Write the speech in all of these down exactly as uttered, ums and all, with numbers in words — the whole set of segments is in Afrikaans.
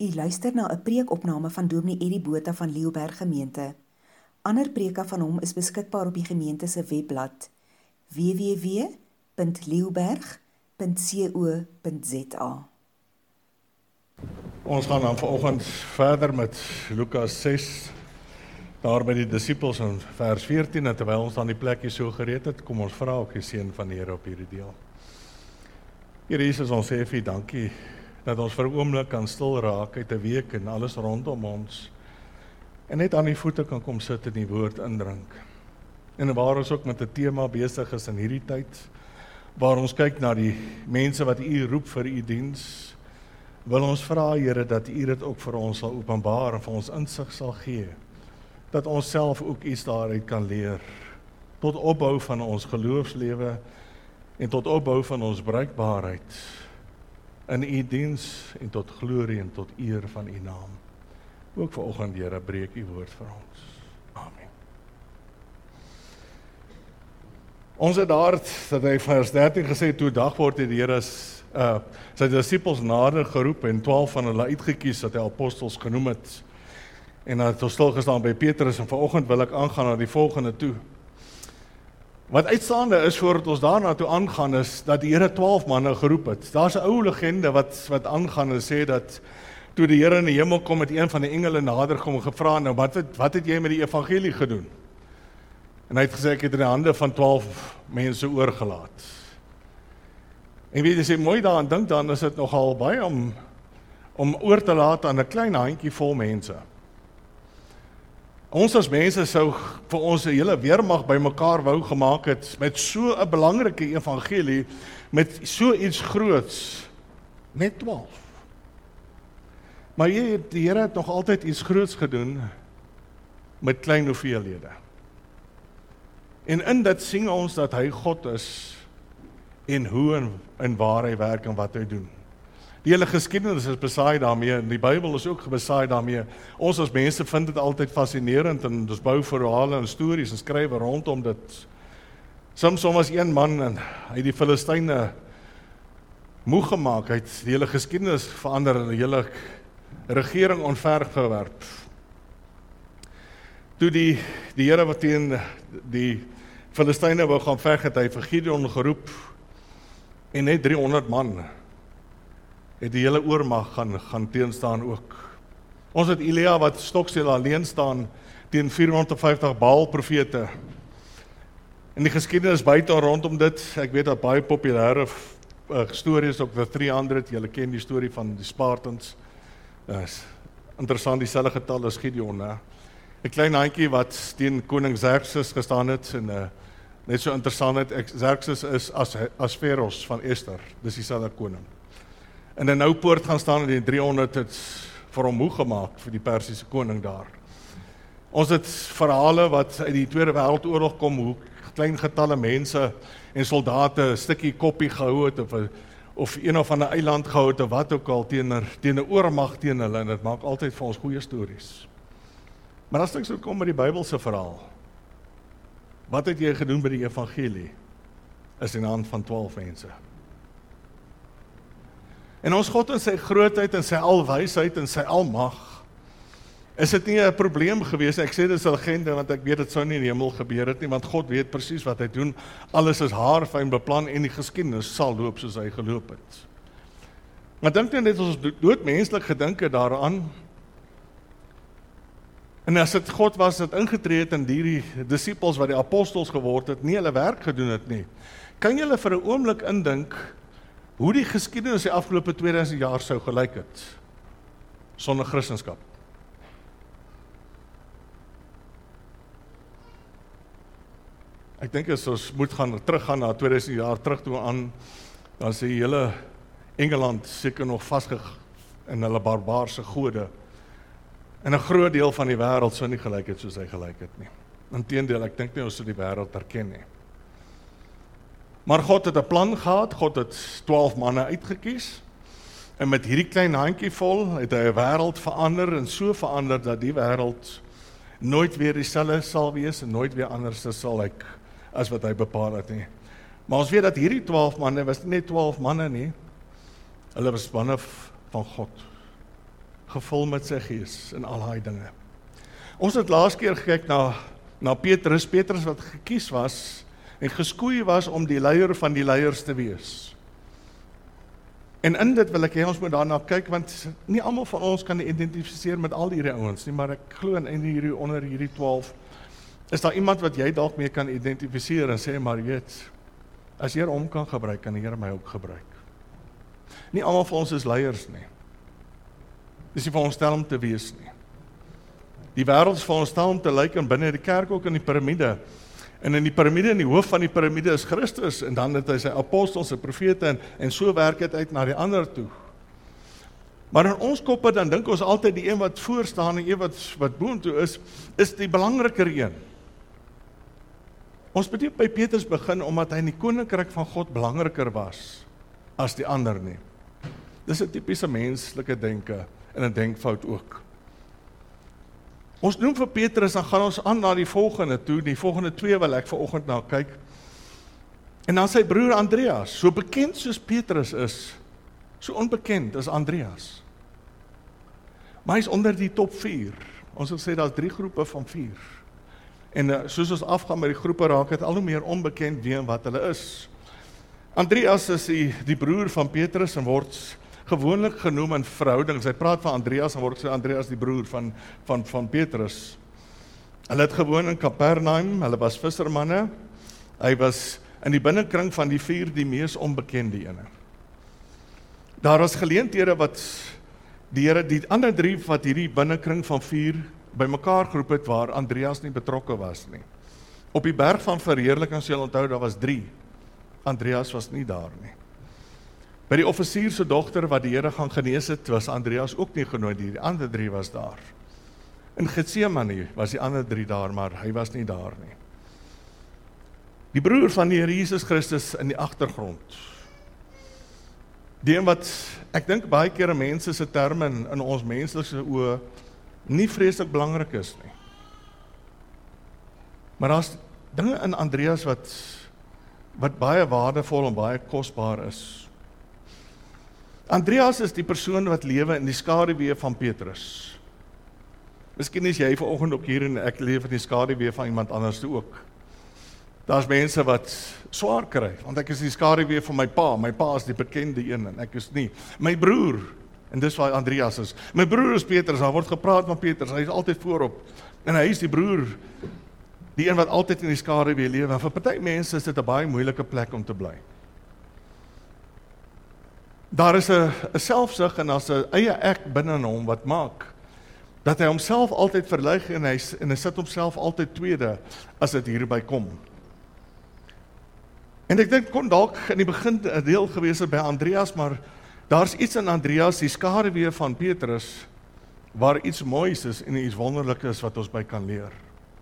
U luister na 'n preekopname van Dominee Eddie Botha van Leeuberg Gemeente. Ander preke van hom is beskikbaar op die gemeente se webblad w w w punt leeuberg punt co punt z a. Ons gaan dan vanoggend verder met Lukas ses, daar by die disippels in vers veertien, en terwyl ons dan die plekkie so gereed het, kom ons vra ook die seën van die Here op hierdie deel. Here Jesus, ons sê vir U dankie dat ons vir 'n oomblik kan stil raak uit 'n week en alles rondom ons, en net aan die voete kan kom sit en die woord indrink. En waar ons ook met 'n tema besig is in hierdie tyd, waar ons kyk na die mense wat U roep vir U diens, wil ons vra, Here, dat U dit ook vir ons sal openbaar en vir ons insig sal gee, dat ons self ook iets daaruit kan leer, tot opbou van ons geloofslewe en tot opbou van ons bruikbaarheid in U diens en tot glorie en tot eer van U naam. Ook vanoggend, Here, breek U woord vir ons. Amen. Ons het daar, dat hy vers dertien gesê, toe dag word het die Here uh, sy disippels nader geroep en twaalf van hulle uitgekies, dat hy apostels genoem het. En dan het ons stilgestaan by Petrus, en vanoggend wil ek aangaan na die volgende toe. Wat uitstaande is, voordat ons daarna toe aangaan, is dat die Here twaalf manne geroep het. Daar's 'n ou legende wat, wat aangaan en sê dat toe die Here in die hemel kom, het een van die engele nader kom en gevra, nou wat het, wat het jy met die evangelie gedoen? En hy het gesê, ek het in die hande van twaalf mense oorgelaat. En weet jy, as jy mooi daaraan dink, dan is dit nogal baie om, om oor te laat aan 'n klein handjie vol mense. Ons as mense sou vir ons 'n hele weermag bymekaar wou gemaak het met so 'n belangrike evangelie, met so iets groots, net twaalf. Maar jy, die Here het nog altyd iets groots gedoen met klein hoeveelhede. En in dit sien ons dat hy God is en hoe en, en waar hy werk en wat hy doen. Die hele geskiedenis is besaai daarmee, en die Bybel is ook besaai daarmee. Ons as mense vind dit altyd fascinerend, en ons bou verhale en stories en skrywe rondom dit. Samson was een man, en hy het die Filistyne moeg gemaak, hy het die hele geskiedenis verander, en die hele regering onvergewerp. Toe die, die Here wat teen die Filistyne wou gaan veg, het hy vir Gideon geroep, en net driehonderd man het die hele oormag gaan, gaan teenstaan ook. Ons het Elia wat stoksel alleen staan teen vierhonderd vyftig Baal profete. En die geskiedenis buite rondom dit, ek weet dat baie populêre uh, stories ook the three hundred, julle ken die storie van die Spartans. Uh, interessant, dieselfde getal as Gideon, né? 'n klein handjie wat teen koning Xerxes gestaan het, en uh, net so interessant het, Xerxes is as Asveros van Ester, dis dieselfde koning. In 'n nou poort gaan staan, en die driehonderd het vir hom moeg gemaak, vir die Persiese koning daar. Ons het verhale wat uit die Tweede Wêreldoorlog kom, hoe klein getalle mense en soldate 'n stukkie koppie gehou het, of, of een of ander eiland gehou het, of wat ook al, teen 'n oormag teen hulle, en dit maak altyd vir ons goeie stories. Maar as ek so kom met die Bybelse verhaal, wat het jy gedoen by die evangelie, is in die hand van twaalf mense. En ons God in sy grootheid en sy alwysheid en sy almag, is dit nie 'n probleem gewees. Ek sê dit is 'n legende, want ek weet dit sou nie in die hemel gebeur het nie, want God weet presies wat hy doen. Alles is haarfyn beplan, en die geskiedenis sal loop soos hy geloop het. Maar dink net, ons doodmenslik gedink het daaraan, en as dit God was dat ingetree het in die disippels wat die apostels geword het, nie hulle werk gedoen het nie. Kan julle vir 'n oomblik indink hoe die geskiedenis die afgelope tweeduisend jaar sou gelyk het sonder Christendom? Ek dink as ons moet gaan teruggaan na tweeduisend jaar terug toe aan, dan sê die hele Engeland seker nog vasgeg in hulle barbaarse gode. En 'n groot deel van die wêreld sou nie gelyk het soos hy gelyk het nie. Inteendeel, ek dink nie ons sou die wêreld herken nie. Maar God het 'n plan gehad, God het twaalf manne uitgekies, en met hierdie klein handjie vol het hy 'n wêreld verander, en so verander dat die wêreld nooit weer dieselfde sal wees, en nooit weer anders sal lyk as wat hy bepaal het nie. Maar ons weet dat hierdie twaalf manne was nie net twaalf manne nie, hulle was manne van God. gevul met sy gees en al daai dinge. Ons het laas keer gekyk na, na Petrus, Petrus wat gekies was en geskoei was om die leier van die leiers te wees. En in dit wil ek hê ons moet daarna kyk, want nie almal van ons kan identifiseer met al hierdie ouens nie, maar ek glo in hierdie onder hierdie twaalf, is daar iemand wat jy dalk mee kan identifiseer en sê, maar weet, as Here hom kan gebruik, kan die Here my ook gebruik. Nie almal van ons is leiers nie. Dis nie veronderstel om te wees nie. Die wêreld is veronderstel om te lyk en binne die kerk ook in die piramide. En in die piramide, in die hoof van die piramide is Christus, en dan het hy sy apostels, sy profete, en, en so werk het uit na die ander toe. Maar in ons koppe, dan dink ons altyd die een wat voor staan, en een wat, wat boontoe is, is die belangriker een. Ons moet nie by Petrus begin, omdat hy in die koninkryk van God belangriker was, as die ander nie. Dis 'n tipiese menslike denke, en 'n denkfout ook. Ons noem vir Petrus, dan gaan ons aan na die volgende toe, die volgende twee wil ek vanoggend na kyk. En dan sy broer Andreas, so bekend soos Petrus is, so onbekend is Andreas. Maar hy is onder die top vier. Ons wil sê daar's drie groepe van vier. En uh, soos ons afgaan met die groepe raak het al hoe meer onbekend wie en wat hulle is. Andreas is die, die broer van Petrus en word gewoonlik genoem in verhoudings. Hy praat van Andreas en word gesê Andreas die broer van, van, van Petrus. Hulle het gewoon in Kapernaum, hulle was vissermanne. Hy was in die binnekring van die vier die mees onbekende ene. Daar was geleenthede wat die Here, die ander drie wat hierdie binnekring van vier bymekaar geroep het waar Andreas nie betrokke was nie. Op die berg van verheerliking, as jy onthou, daar was drie. Andreas was nie daar nie. By die offisier se dogter wat die Here gaan genees het, was Andreas ook nie genooi, die ander drie was daar. In Getsemane was die ander drie daar, maar hy was nie daar nie. Die broer van die Here Jesus Christus in die agtergrond. Die een wat, ek dink baie keer mense se terme in, in ons menslike oë nie vreeslik belangrik is nie. Maar daar's dinge in Andreas wat, wat baie waardevol en baie kosbaar is. Andreas is die persoon wat lewe in die skaduwee van Petrus. Miskien is jy vanoggend ook hier en ek leef in die skaduwee van iemand anders toe ook. Daar's mense wat swaar kry, want ek is die skaduwee van my pa, my pa is die bekende een en ek is nie. My broer, en dis waar Andreas is, my broer is Petrus, daar word gepraat van Petrus, hy is altyd voorop, en hy is die broer, die een wat altyd in die skaduwee lewe, en vir party mense is dit 'n baie moeilike plek om te bly. Daar is 'n selfsug en daar's 'n eie ek binne in hom wat maak, dat hy homself altyd verlig en hy, en hy sit homself altyd tweede, as dit hierby kom. En ek dink, kon dalk in die begin 'n deel gewees het by Andreas, maar daar's iets in Andreas, die skaduwee van Petrus, waar iets moois is en iets wonderlik is wat ons by kan leer.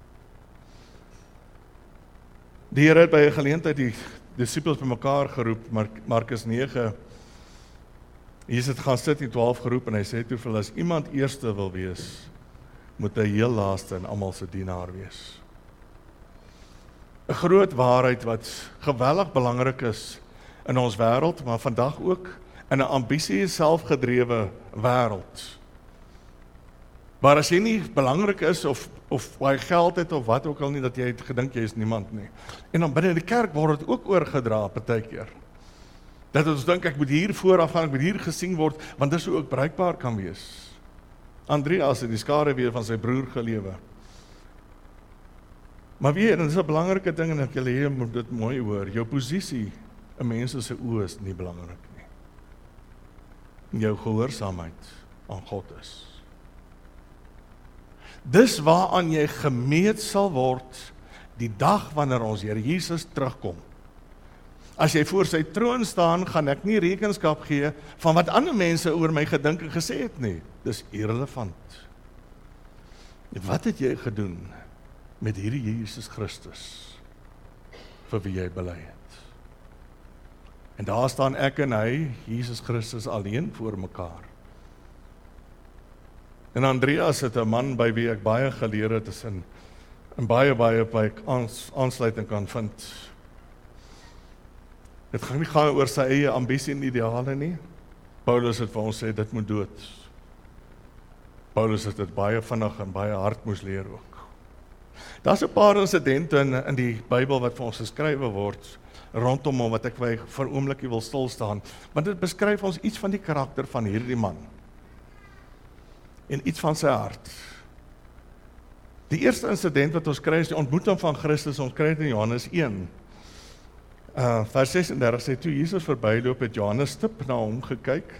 Die Here het by 'n geleentheid die disippels bymekaar geroep, Markus nege, Jesus het gaan sit, die twaalf geroep, en hy sê toe vir hulle, as iemand eerste wil wees, moet hy heel laaste en almal se dienaar wees. 'n Groot waarheid wat geweldig belangrik is in ons wêreld, maar vandag ook in 'n ambisie selfgedrewe wêreld. Maar as jy nie belangrik is, of, of jy geld het, of wat ook al nie, dat jy het gedink jy is niemand nie. En dan binne die kerk word dit ook oorgedra, partykeer. Dat ons dink, ek moet hier vooraf gaan, ek moet hier gesien word, want dis hoe ook bruikbaar kan wees. Andreas het die skaduwee van sy broer gelewe. Maar weet, en dit is 'n belangrike ding, en ek julle hier moet dit mooi hoor, jou posisie in mense se oë is nie belangrik nie. Jou gehoorsaamheid aan God is. Dis waaraan jy gemeet sal word die dag wanneer ons Here Jesus terugkom. As jy voor sy troon staan, gaan ek nie rekenskap gee van wat ander mense oor my gedink en gesê het nie. Dis irrelevant. Wat het jy gedoen met hierdie Jesus Christus vir wie jy bely het? En daar staan ek en hy, Jesus Christus, alleen voor mekaar. En Andreas het 'n man by wie ek baie geleer het, is in, in baie, baie by ek aans, aansluiting kan vind. Dit gaan nie gaan oor sy eie ambisie en ideale nie. Paulus het vir ons sê, dit moet dood. Paulus het dit baie vinnig en baie hard moes leer ook. Daar's 'n paar insidente in, in die Bybel wat vir ons geskrywe word, rondom hom wat ek vir vir 'n oombliekie wil stil staan, want dit beskryf ons iets van die karakter van hierdie man, en iets van sy hart. Die eerste insident wat ons kry is die ontmoeting van Christus, ons kry dit in Johannes een. Uh, vers sesendertig sê, toe Jesus verbyloop het Johannes stip na hom gekyk,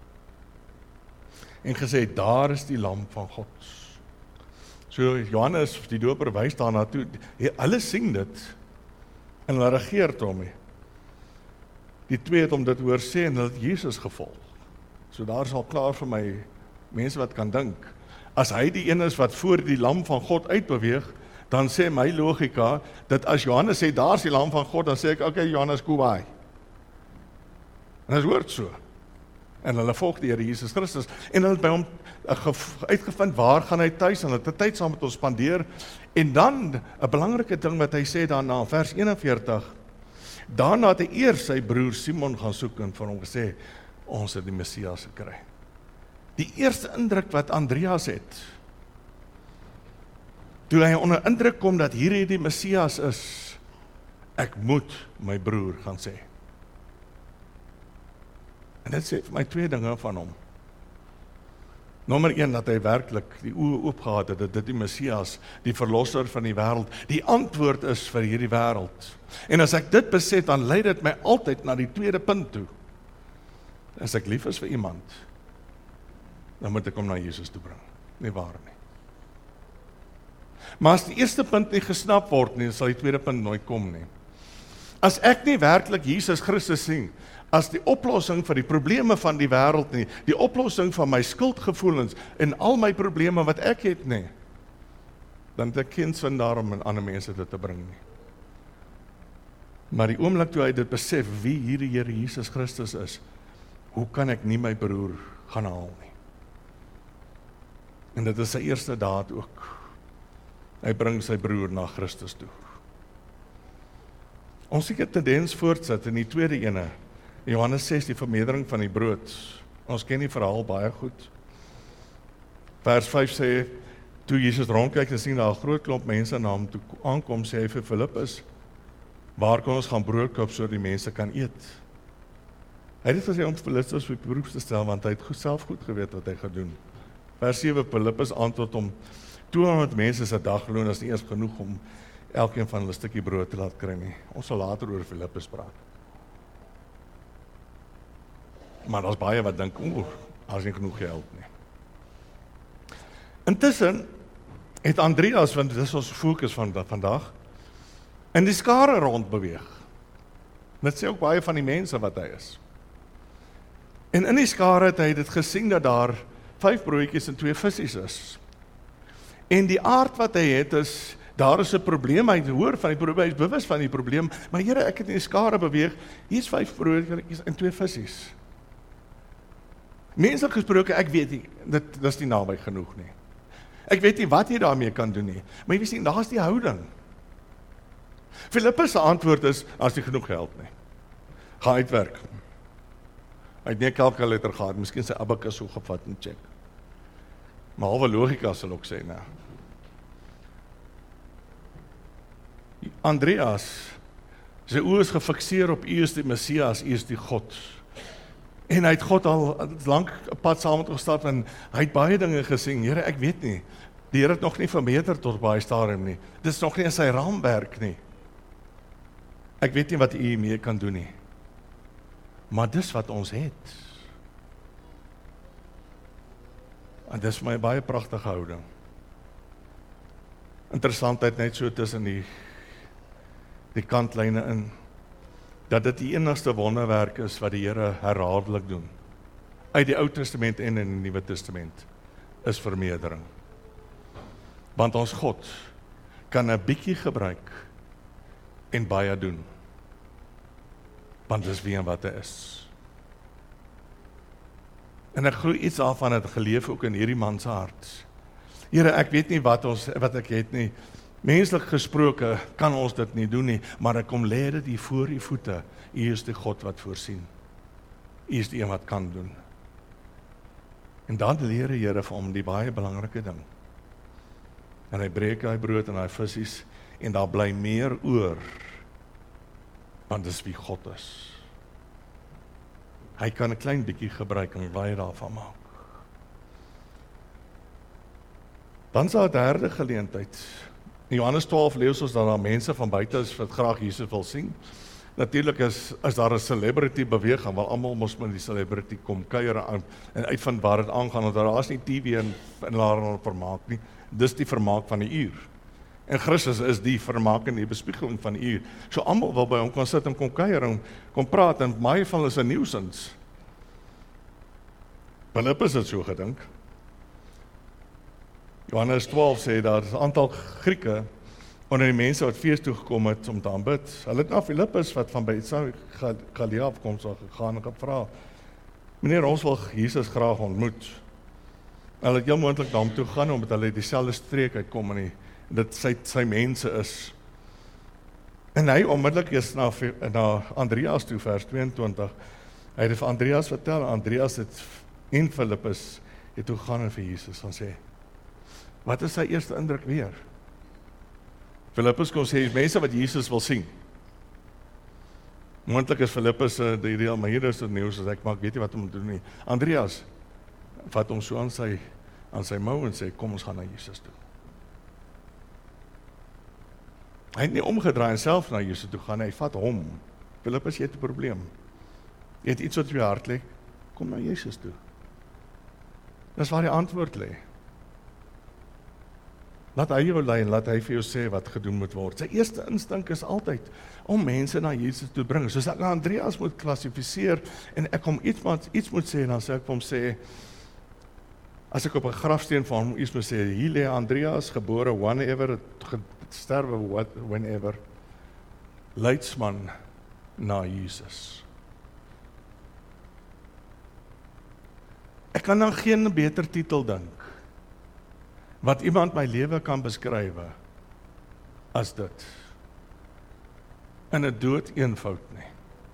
en gesê, daar is die lam van God. So Johannes, die doper, wys daarna toe, hulle sien dit, en hulle regeer daarmee. Die twee het om dit hoor sê, en hulle het Jesus gevolg. So daar is al klaar vir my, mense wat kan dink, as hy die een is wat voor die lam van God uitbeweeg, dan sê my logika, dat as Johannes sê, daar is die lam van God, dan sê ek, oké, okay, Johannes, go by. En dit hoort so. En hulle volg die Here Jesus Christus, en hulle het by hom uitgevind, waar gaan hy tuis, en hulle het tyd saam met ons spandeer, en dan, 'n belangrike ding wat hy sê daarna, vers eenenveertig, daarna het hy eers sy broer Simon gaan soek, en vir hom gesê, ons het die Messias gekry. Die eerste indruk wat Andreas het, toe hy onder indruk kom, dat hierdie die Messias is, ek moet my broer gaan sê. En dit sê vir my twee dinge van hom. Nommer een, dat hy werklik die oë oopgehad het, dat dit die Messias, die verlosser van die wêreld, die antwoord is vir hierdie wêreld. En as ek dit besef, dan lei dit my altyd na die tweede punt toe. As ek lief is vir iemand, dan moet ek hom na Jesus toe bring. Nie waar nie. Maar as die eerste punt nie gesnap word nie, sal die tweede punt nooit kom nie. As ek nie werklik Jesus Christus sien, as die oplossing vir die probleme van die wêreld nie, die oplossing van my skuldgevoelens en al my probleme wat ek het nie, dan het ek geen sin daarom aan ander mense dit te bring nie. Maar die oomblik toe hy dit besef, wie hierdie Here Jesus Christus is, hoe kan ek nie my broer gaan haal nie? En dit is sy eerste daad ook. Hy bring sy broer na Christus toe. Ons sien 'n tendens voortsit in die tweede ene, Johannes ses, die vermeerdering van die brood. Ons ken die verhaal baie goed. Vers vyf sê, toe Jesus rondkyk en sien daar 'n groot klomp mense na hom toe aankom, sê hy vir Filippus, waar kan ons gaan brood koop sodat die mense kan eet? Hy het dit gesê om Filippus op die proef te stel, want hy het self goed geweet wat hy gaan doen. Vers sewe, Filippus antwoord hom, tweehonderd mense se dagloon is nie eers genoeg om elkeen van hulle 'n stukkie brood te laat kry nie. Ons sal later oor Filippus praat. Maar daar's baie wat dink, oeh, daar's nie genoeg geld nie. Intussen het Andreas, want dit is ons fokus van vandag, in die skare rond beweeg. Dit sê ook baie van die mense wat hy is. En in die skare het hy dit gesien dat daar vyf broodjies en twee visies is. En die aard wat hy het is, daar is 'n probleem, hy hoor van die probleem, hy is bewus van die probleem, maar Here, ek het in die skare beweeg, hier is vyf broodjies en twee visies. Menslik gesproke, ek weet nie, dit, dit is nie naby genoeg nie. Ek weet nie wat jy daarmee kan doen nie, maar jy weet nie, daar is die houding. Filippus se antwoord is, as nie genoeg geld nie. Ga uitwerk. Hy het nie 'n kalkulator gehad, miskien sy abacus so gevat en check. Maar halwe logika sal ook sê, nou. Andreas, sy oë is gefikseer op U is die Messias, U is die God. En hy het God al lank 'n pad saam met gestap en hy het baie dinge gesien. Here, ek weet nie. Die Here het nog nie vermeerder tot baie stadium nie. Dit is nog nie in sy raamwerk nie. Ek weet nie wat U mee kan doen nie. Maar dis wat ons het. En dis vir my baie pragtige houding. Interessantheid net so tussen die die kantlyne in, dat dit die enigste wonderwerk is wat die Here herhaaldelik doen. Uit die Ou Testament en in die Nuwe Testament is vermeerdering. Want ons God kan 'n bietjie gebruik en baie doen. Want dis wie en wat hy is. En ek glo iets daarvan het geleef ook in hierdie man se hart. Here, ek weet nie wat ons wat ek het nie. Menslik gesproke kan ons dit nie doen nie, maar ek kom lê dit hier voor U voete. U is die God wat voorsien. U is die een wat kan doen. En dan leer die Here vir hom die baie belangrike ding. En hy breek hy brood en hy visies, en daar bly meer oor, want dis wie God is. Hy kan 'n klein bietjie gebruik en baie daarvan maak. Dan is daar 'n derde geleentheid. In Johannes twaalf lees ons dat daar mense van buite is wat graag Jesus wil sien. Natuurlik is, is daar 'n celebrity beweging, want almal mos met die celebrity kom kuier aan en uitvind waar dit aangaan, want daar is nie T V en en laer vermaak nie. Dis die vermaak van die uur. En Christus is die vermaak en die bespiegeling van die uur. So almal wil by hom kan sit en kom kuier en kom praat, en baie van hulle is 'n nuisance. Filippus het so gedink. Johannes twaalf sê daar is 'n aantal Grieke onder die mense wat fees toe gekom het om te aanbid. Hulle het na Filippus wat van Bethsaida Galilea afkom so gegaan en gevra: "Meneer, ons wil Jesus graag ontmoet." Hulle het heel moontlik na hom toe gaan omdat hulle dieselfde streek uitkom en dit sy sy mense is. En hy onmiddellik is na na Andreas toe, vers tweeëntwintig. Hy het vir Andreas vertel, Andreas het en Filippus het toe gaan en vir Jesus gaan sê: "Wat is sy eerste indruk weer?" Filippus kon sê, mense wat Jesus wil sien. Moontlik is Filippus uh, die idee, maar hier is dit nieuws, as ek maar ek weet nie wat om te doen nie. Andreas vat hom so aan sy, aan sy mou en sê, kom ons gaan na Jesus toe. Hy het nie omgedraai en self na Jesus toe gaan, hy vat hom. Filippus, jy het 'n probleem. Jy het iets wat op jou hart lê, kom na Jesus toe. Dis waar die antwoord lê. Laat hy jou lei en laat hy vir jou sê wat gedoen moet word. Sy eerste instink is altyd om mense na Jesus toe bring. Soos ek Andreas moet klassifiseer en ek hom iets, iets moet sê, dan sê ek vir hom sê, as ek op 'n grafsteen van hom iets moet sê, hier lê Andreas, gebore whenever, sterwe what, whenever, leidsman na Jesus. Ek kan dan geen beter titel dink wat iemand my lewe kan beskryf as dit. In 'n dood eenvoud nie.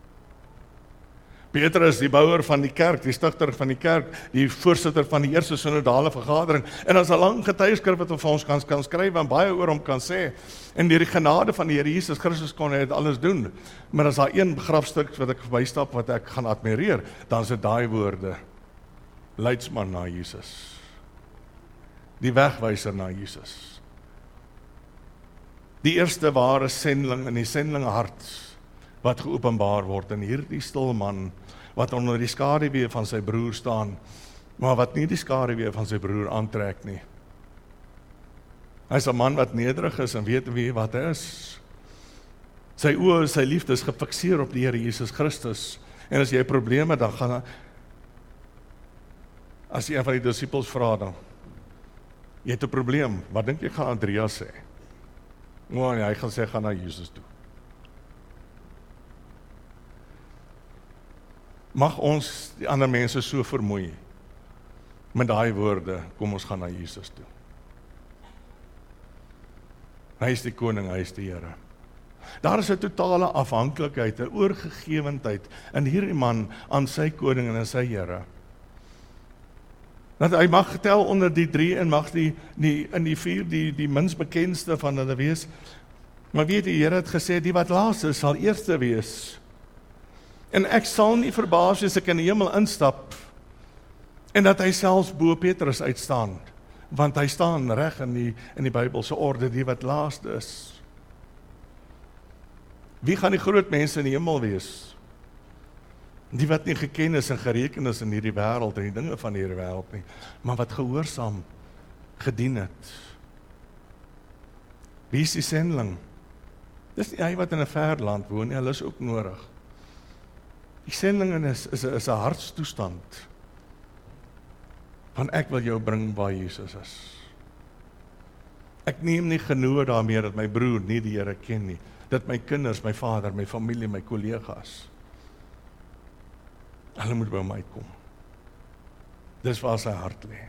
Petrus, die bouer van die kerk, die stigter van die kerk, die voorsitter van die eerste synodale vergadering, en as 'n lang getuieskrif wat ons vir ons kan, kan skryf en baie oor hom kan sê, en deur die genade van die Here Jesus Christus kon hy dit alles doen, maar as daar een grafstuk wat ek verbystap wat ek gaan admireer, dan is dit daai woorde, leidsman na Jesus. Die wegwyser na Jesus. Die eerste ware sending in die sendlinge hart wat geopenbaar word in hierdie stil man wat onder die skaduwee van sy broer staan, maar wat nie die skaduwee van sy broer aantrek nie. Hy is 'n man wat nederig is en weet wie wat hy is. Sy oë, sy liefde is gefikseer op die Here Jesus Christus. En as jy probleme dan gaan as jy een van die disippels vra dan jy het 'n probleem, wat dink jy gaan Andreas sê? O, nee, hy gaan sê, gaan na Jesus toe. Mag ons die ander mense so vermoei met daai woorde, kom ons gaan na Jesus toe. Hy is die koning, hy is die Here. Daar is 'n totale afhanklikheid, 'n oorgegewendheid in hierdie man aan sy koning en aan sy Here. Dat hy mag tel onder die drie en mag die, die in die vier die, die minst bekendste van hulle wees. Maar weet die Here het gesê, die wat laaste sal eerste wees. En ek sal nie verbaas as ek in die hemel instap en dat hy selfs bo Petrus uitstaan, want hy staan reg in die in die Bybelse orde, die wat laaste is. Wie gaan die groot mense in die hemel wees? Die wat nie geken is en gereken is in hierdie wêreld en die dinge van hierdie wêreld nie, maar wat gehoorsaam gedien het. Wie is die sendling? Dis nie hy wat in 'n ver land woon nie, hulle is ook nodig. Die sending is is 'n is 'n hartstoestand van ek wil jou bring waar Jesus is. Ek neem nie genoeg daarmee dat my broer nie die Here ken nie, dat my kinders, my vader, my familie, my kollegas, hulle moet by hom uitkom. Dis waar sy hart lê.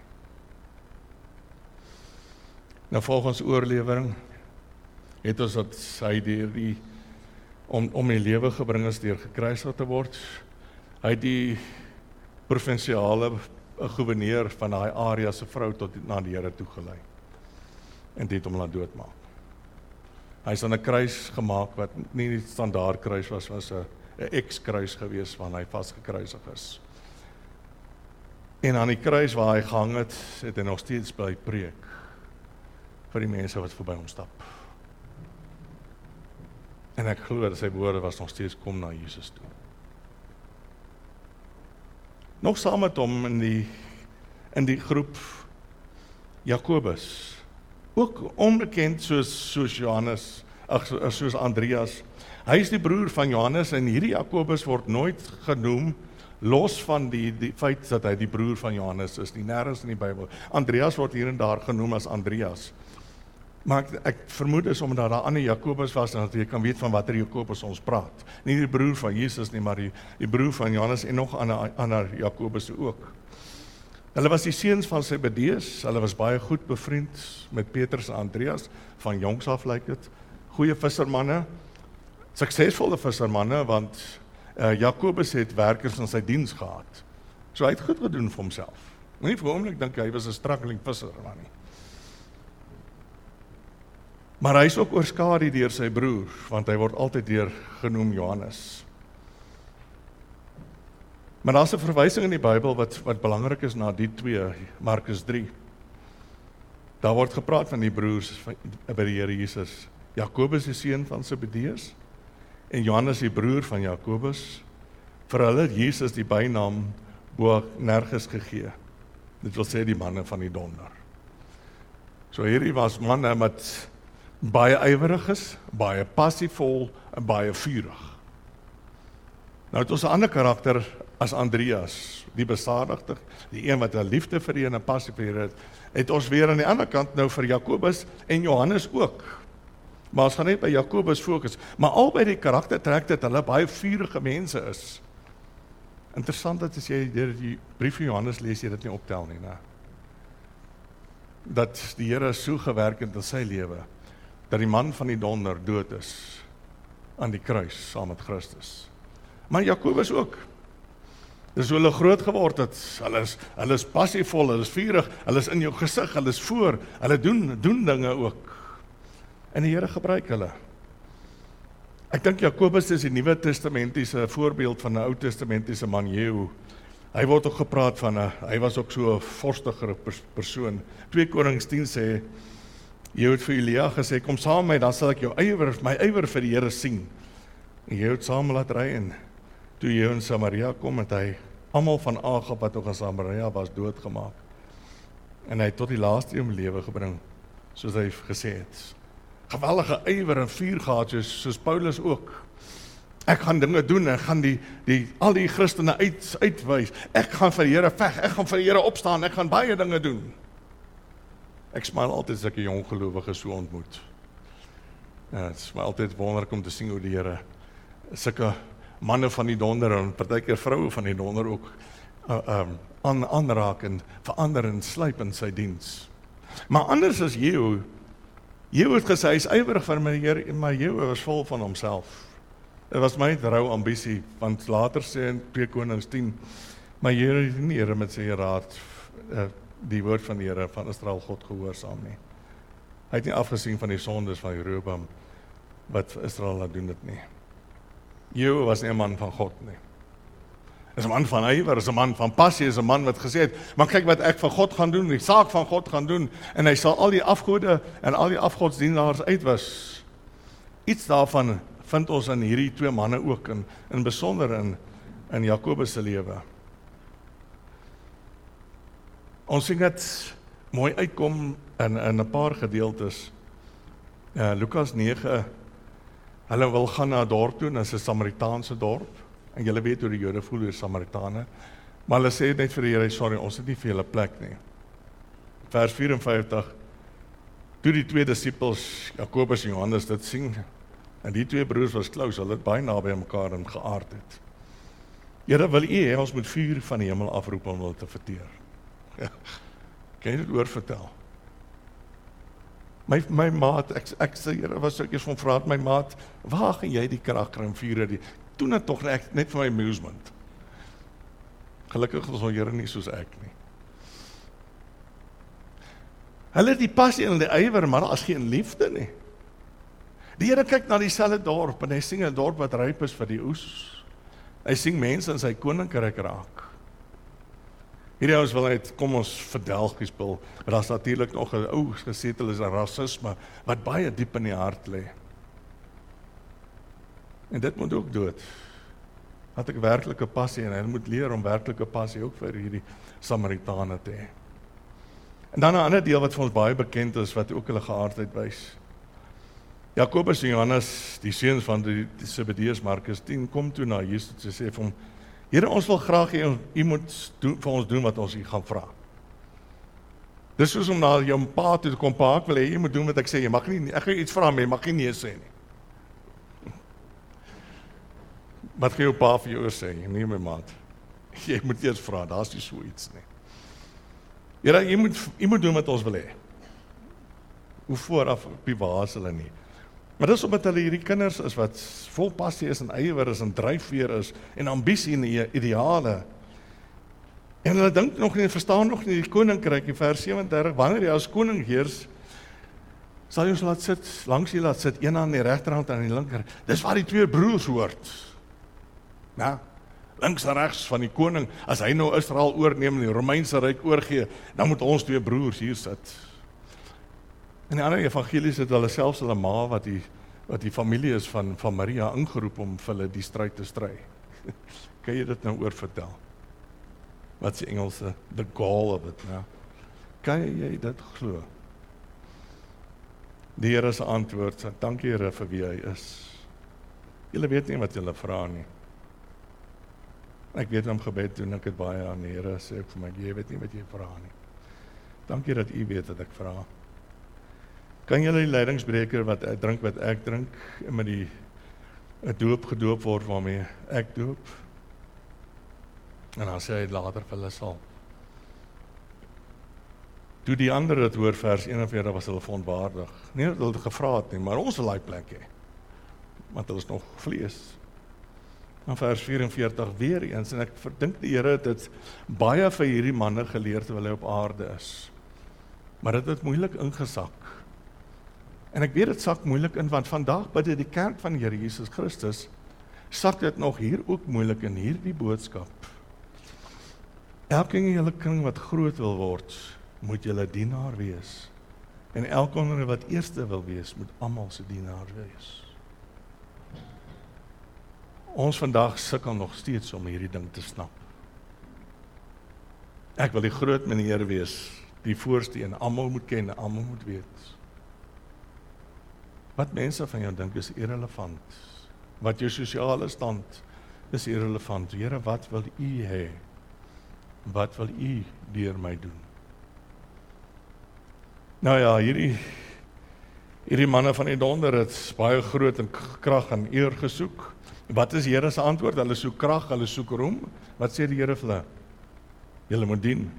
Nou volgens oorlewering het ons dat hy deur die om om die lewe gebring is deur gekruisig te word. Hy het die provinsiale 'n gouverneur van daai area se vrou tot na die Here toe gelei. En dit het hom laat doodmaak. Hy is aan 'n kruis gemaak wat nie die standaard kruis was, was 'n 'n X-kruis gewees waarin hy vasgekruisig is. En aan die kruis waar hy gehang het, het hy nog steeds bly preek vir die mense wat verby hom stap. En ek glo dat sy woorde was nog steeds kom na Jesus toe. Nog saam met hom in die in die groep Jakobus, ook onbekend soos soos Johannes, ag soos Andreas. Hy is die broer van Johannes en hierdie Jakobus word nooit genoem los van die die feit dat hy die broer van Johannes is, nie nêrens in die Bybel. Andreas word hier en daar genoem as Andreas. Maar ek, ek vermoed is omdat daar ander Jakobus was en dat jy kan weet van watter Jakobus ons praat. Nie die broer van Jesus nie, maar die die broer van Johannes en nog ander ander Jakobus ook. Hulle was die seuns van Zebedeus, hulle was baie goed bevriend met Petrus en Andreas, van jongs af lyk dit. Goeie vissermanne, suksesvolle vissermanne, want uh, Jakobus het werkers in sy diens gehad. So hy het goed gedoen vir homself. Nie vir oomblik dink hy was 'n struggling visserman nie. Maar hy is ook oorskadu deur sy broer, want hy word altyd deur genoem Johannes. Maar daar's 'n verwysing in die Bybel wat wat belangrik is na die twee, Markus drie. Daar word gepraat van die broers van, by die Here Jesus. Jakobus die seun van Zebedeus en Johannes die broer van Jakobus. Vir hulle het Jesus die bynaam Boanerges gegee. Dit wil sê die manne van die donder. So hierdie was manne wat baie ywerig is, baie passievol en baie vurig. Nou het ons 'n ander karakter as Andreas, die besadigde, die een wat 'n liefde vir die en 'n passie vir die het, het ons weer aan die ander kant nou vir Jakobus en Johannes ook. Maar ons gaan net by Jakobus fokus, maar albei die karakter trek dit hulle baie vurige mense is. Interessant dat as jy die brief van Johannes lees, jy dit nie optel nie, né? Dat die Here so gewerk het in sy lewe, dat die man van die donder dood is aan die kruis saam met Christus. Maar Jakobus ook. Dis hoe hulle groot geword het. Hulle is, hulle is passievol, hulle is vurig, hulle is in jou gesig, hulle is voor, hulle doen, doen dinge ook. En die Here gebruik hulle. Ek dink Jakobus is die Nuwe Testamentiese voorbeeld van 'n Ou Testamentiese man, Jehu. Hy word ook gepraat van 'n, hy was ook so 'n vorstigere persoon. twee Konings tien sê, Jehu het vir Elia gesê, kom saam met my, dan sal ek jou ywer, my ywer vir die Here sien. En Jehu het saam laat ry en toe Jehu in Samaria kom, het hy almal van Agab wat ook in Samaria was doodgemaak. En hy het tot die laaste in lewe gebring, soos hy gesê het. Geweldige ywer en vuur gehad, soos, soos Paulus ook. Ek gaan dinge doen, ek gaan die, die, al die Christene uit, uitwys. Ek gaan vir die Here veg, ek gaan vir die Here opstaan, ek gaan baie dinge doen. Ek smile altyd as ek 'n jong gelowige so ontmoet. Ja, het is my altyd wonderlik om te sien hoe die Here sulke manne van die donder en partykeer vroue van die donder ook uh, um, aan, aanraak en verander en slyp in sy diens. Maar anders as Jehu, Jehu het gesê, hy is ywerig vir my Here, maar Jehu was vol van homself. Dit was my rou ambisie, want later sê in twee Konings tien, maar Jehu het nie Here met sy raad, uh, die woord van die Here van Israel God gehoorsaam nie. Hy het nie afgesien van die sondes van Jeroboam, wat Israel laat doen dit nie. Jehu was nie 'n man van God nie. Is 'n man van ywer, is 'n man van passie, is 'n man wat gesê het, maar kyk wat ek vir God gaan doen, die saak van God gaan doen, en hy sal al die afgode en al die afgodsdienaars uitwis. Iets daarvan vind ons in hierdie twee manne ook, in, in besonder in, in Jakobus se lewe. Ons sien dit mooi uitkom in, in 'n paar gedeeltes. Uh, Lukas nege, hulle wil gaan na 'n dorp toe, dit is 'n Samaritaanse dorp, en julle weet hoe die Jode voel oor Samaritane, maar hulle sê net vir die Here, sorry, ons het nie vir julle plek nie. Vers vyf en vyftig, toe die twee disippels, Jakobus en Johannes, dit sien, en die twee broers was close, hulle het baie naby aan mekaar in geaard het. Here, wil u hê ons moet vuur van die hemel afroep om hulle te verteer? Ja. Kan jy dit oorvertel? My, my maat, ek, ek sê, Here, was ek eers van vraat, my maat, waar gaan jy die krag kry om vuur die? Doen dit tog net, net vir my amusement. Gelukkig is ons Here nie soos ek nie. Hulle het die passie en die ywer, maar daar is geen liefde nie. Die Here kyk na dieselfde dorp, en hy sien 'n dorp wat ryp is vir die oes. Hy sien mense in sy koninkryk raak. Hierdie ouens wil net, kom ons verdelgie spil, maar daar is natuurlik nog 'n ou gesetel is 'n rasisme, wat baie diep in die hart lê. En dit moet ook dood. Had ek werklike passie, en hy moet leer om werklike passie ook vir hierdie Samaritane te hê. En dan 'n ander deel wat vir ons baie bekend is, wat ook hulle geaardheid wys. Jakobus en Johannes, die seuns van die, die Zebedeus, Markus tien, kom toe na Jesus en sê vir hom, Here, ons wil graag hê, u moet doen, vir ons doen wat ons u gaan vra. Dis soos om na jou pa toe te kom, pa, ek wil hê, jy moet doen wat ek sê, jy mag nie, ek gaan iets vra, maar jy mag nie nee sê nie. Wat gaan jou pa vir jou sê? Nee, my maat. Jy moet eers vra, daar is nie so iets nie. Here, jy moet, jy moet doen wat ons wil hê. Hoe vooraf bewaas hulle nie. Maar dis omdat hulle hierdie kinders is wat vol passie is en ywer is en dryfveer is en ambisie en ideale. En hulle dink nog nie, verstaan nog nie die koninkryk in vers vyf en dertig, wanneer jy as koning heers, sal jy ons laat sit, langs jy laat sit, een aan die regterhand en aan die linker. Dis waar die twee broers hoort. Ja, links en regs van die koning, as hy nou Israel oorneem en die Romeinse ryk oorgee, dan moet ons twee broers hier sit. In die ander evangelies het hulle selfs hulle ma, wat die, wat die familie is van, van Maria, ingeroep om vir hulle die stryd te stry. Kan jy dit nou oor vertel? Wat is die Engelse? The gall of it, ja. Kan jy dit glo? Die Here se antwoord, dankie Here vir wie hy is. Julle weet nie wat julle vra nie. Ek weet om gebed doen, ek het baie aan die Here sê vir my, jy weet nie wat jy vra nie. Dankie dat u weet wat ek vra. Kan julle die leidingsbreker wat ek drink wat ek drink, en met die doop gedoop word waarmee ek doop? En dan sê hy later vir hulle sal. Toe die ander het hoor, vers eenenveertig, was hulle verontwaardig. Nie dat hulle gevra het nie, maar ons wil die plek hê. Want hulle is nog vlees. En vers vyf-en-veertig weer eens, en ek verdink die Here het dit baie vir hierdie manne geleer terwyl hy op aarde is. Maar dit het moeilik ingesak. En ek weet dit sak moeilik in, want vandag by die kerk van die Here Jesus Christus, sak dit nog hier ook moeilik in hierdie boodskap. Elkeen in julle kring wat groot wil word, moet julle dienaar wees. En elkeen wat eerste wil wees, moet almal se dienaar wees. Ons vandag sukkel nog steeds om hierdie ding te snap. Ek wil die groot meneer wees, die voorste en almal moet ken, almal moet weet. Wat mense van jou dink is irrelevant. Wat jou sosiale stand is irrelevant. Here, wat wil u hê? Wat wil u deur my doen? Nou ja, hierdie hierdie manne van die donder het baie groot en krag en eer gesoek. Wat is die Here se antwoord? Hulle soek krag, hulle soek roem. Wat sê die Here vir hulle? Julle moet dien.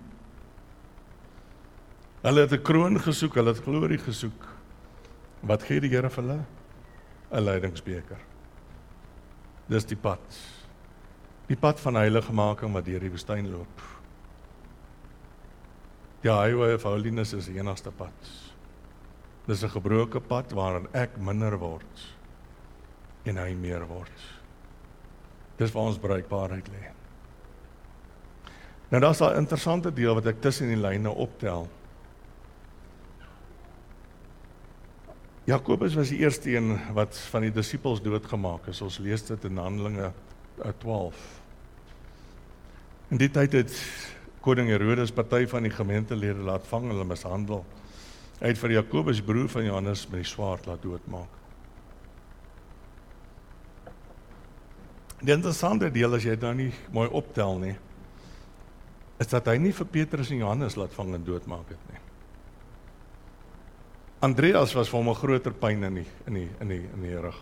Hulle het 'n kroon gesoek, hulle het glorie gesoek. Wat gee die Here vir hulle? 'n Leidingsbeker. Dis die pad. Die pad van heiligmaking wat deur die woestyn loop. Die highway of holiness is die enigste pad. Dis 'n gebroke pad waarin ek minder word en hy meer word. Dis waar ons bruikbaarheid lê. Nou daar's 'n interessante deel wat ek tussen die lyne optel. Jakobus was die eerste een wat van die disippels doodgemaak is. Ons lees dit in Handelinge twaalf. In die tyd het koning Herodes party van die gemeentelede laat vang, hulle mishandel. Hy het vir Jakobus, broer van Johannes, met die swaard laat doodmaak. Die interessante deel, as jy dit nou nie mooi optel nie, is dat hy nie vir Petrus en Johannes laat vang en doodmaak het nie. Andreas was vir hom 'n groter pyn in die, in die, in die, in die rug.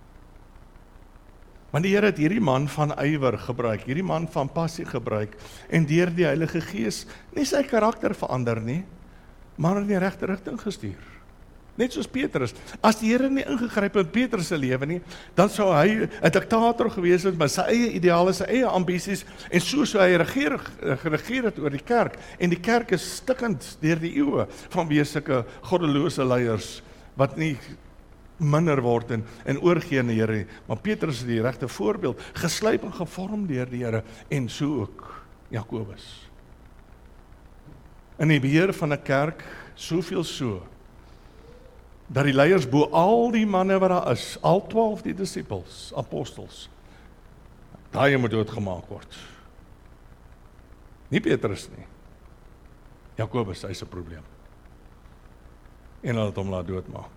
Want die Here het hierdie man van ywer gebruik, hierdie man van passie gebruik, en deur die Heilige Gees nie sy karakter verander nie, maar in die regte rigting gestuur. Net soos Petrus. As die Here nie ingegryp het in Petrus se lewe nie, dan sou hy 'n diktator gewees het met sy eie ideale, sy eie ambisies, en so sou hy regeer, geregeer het oor die kerk. En die kerk is stikkend deur die eeue vanweë sulke goddelose leiers wat nie minder word en, en oorgee aan die Here. Maar Petrus is die regte voorbeeld, geslyp en gevorm deur die Here, en so ook Jakobus. In die beheer van 'n kerk, soveel so, dat die leiers bo al die manne wat daar is, al twaalf die disippels, apostels, daai moet doodgemaak word. Nie Petrus nie. Jakobus, hy is 'n probleem. En hulle het hom laat doodmaak.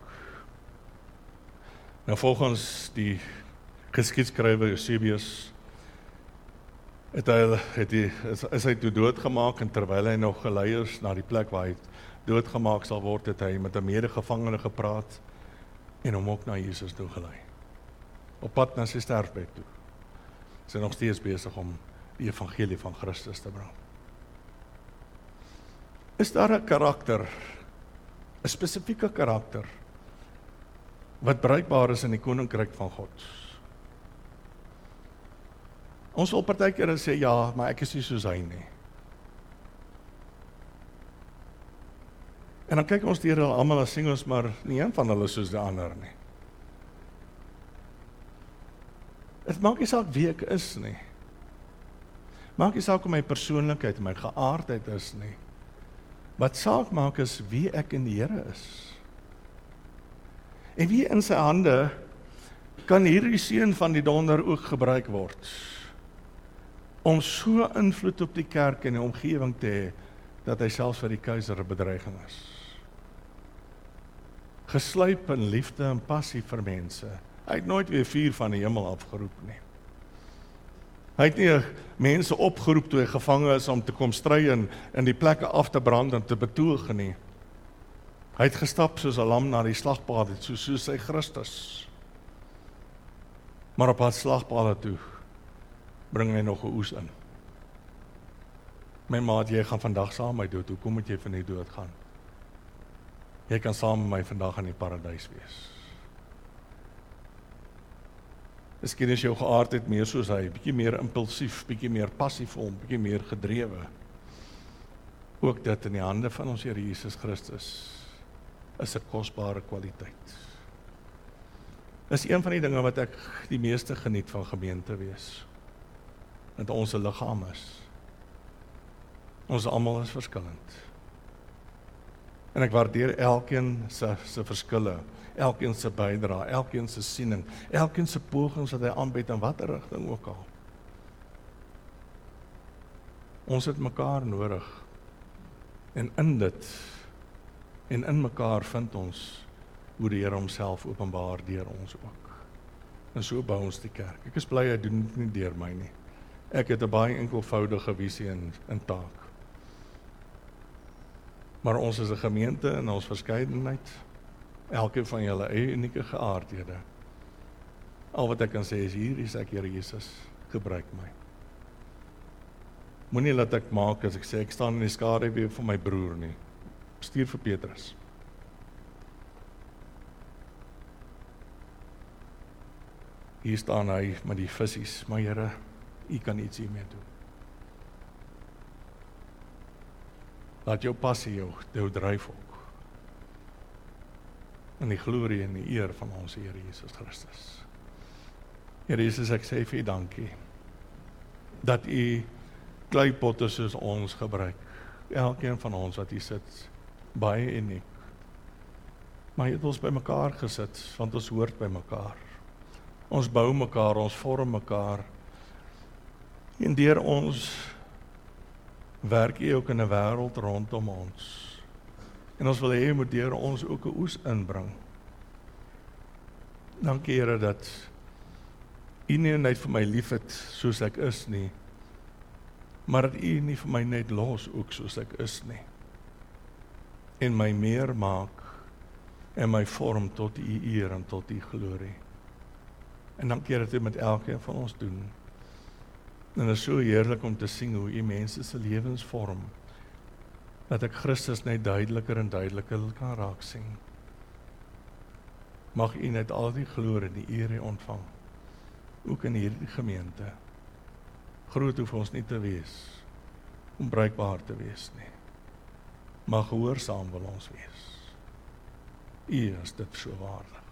Nou volgens die geskiedskrywer Eusebius het hy, het hy, is, is hy toe doodgemaak, en terwyl hy nog gelei is na die plek waar hy doodgemaak sal word, het hy met 'n medegevangene gepraat en hom ook na Jesus toe gelei. Op pad na sy sterfbed toe. Sy is nog steeds besig om die evangelie van Christus te bring. Is daar 'n karakter, 'n spesifieke karakter, wat bruikbaar is in die koninkryk van God? Ons wil partykeer sê, ja, maar ek is nie soos hy nie. En dan kyk ons deur hulle almal en sing ons maar, nie een van hulle soos die ander nie. Het maak nie saak wie ek is nie. Maak nie saak hoe my persoonlikheid, my geaardheid is nie. Wat saak maak is wie ek in die Here is. En wie in sy hande kan hierdie seun van die donder ook gebruik word om so invloed op die kerk en die omgewing te hê, dat hy selfs vir die keiser 'n bedreiging is. Geslyp in liefde en passie vir mense. Hy het nooit weer vuur van die hemel afgeroep nie. Hy het nie mense opgeroep toe hy gevange is om te kom stry en in die plekke af te brand en te betoog nie. Hy het gestap soos 'n lam na die slagpaal, so soos sy Christus. Maar op haar slagpaal toe bring hy nog 'n oes in. My maat, jy gaan vandag saam met my dood, hoekom moet jy van die dood gaan? Jy kan saam met my vandag in die paradys wees. Miskien is jou geaardheid meer soos hy, bietjie meer impulsief, bietjie meer passievol, bietjie meer gedrewe. Ook dit in die hande van ons Here Jesus Christus is 'n kosbare kwaliteit. Dis een van die dinge wat ek die meeste geniet van gemeente wees. Dat ons 'n liggaam is. Ons almal is verskillend. En ek waardeer elkeen se se verskille, elkeen se bydrae, elkeen se siening, elkeen se pogings wat hy aanbied in watter rigting ook al. Ons het mekaar nodig. En in dit en in mekaar vind ons hoe die Here homself openbaar deur ons ook. En so bou ons die kerk. Ek is bly hy doen dit nie deur my nie. Ek het 'n baie enkelvoudige visie en, en taak. Maar ons is 'n gemeente in ons verskeidenheid. Elkeen van julle eie unieke geaardhede. Al wat ek kan sê is, hier is ek, Here Jesus, gebruik my. Moenie laat ek maak as ek sê, ek staan in die skaduwee van my broer nie. Stuur vir Petrus. Hier staan hy met die visies, maar Here, U kan iets hiermee doen. Laat jou passie jou, jou dryf ook. In die glorie en die eer van ons Here Jesus Christus. Here Jesus, ek sê vir U dankie, dat U kleipotte soos ons gebruik. Elkeen van ons wat hier sit, baie uniek. Maar jy het ons by mekaar gesit, want ons hoort by mekaar. Ons bou mekaar, ons vorm mekaar. En deur ons werk U ook in 'n wêreld rondom ons. En ons wil hê U moet deur ons ook 'n oes inbring. Dankie Here dat U nie net vir my lief het soos ek is nie, maar dat U nie vir my net los ook soos ek is nie. En my meer maak en my vorm tot U eer en tot U glorie. En dankie dat U met elkeen van ons doen. En dit is so heerlik om te sien hoe U mense se lewens vorm, dat ek Christus net duideliker en duideliker kan raak sien. Mag U net al die glorie en die eer ontvang, ook in hierdie gemeente. Groot hoef ons nie te wees, onbruikbaar te wees nie. Maar gehoorsaam wil ons wees. U is dit so waardig.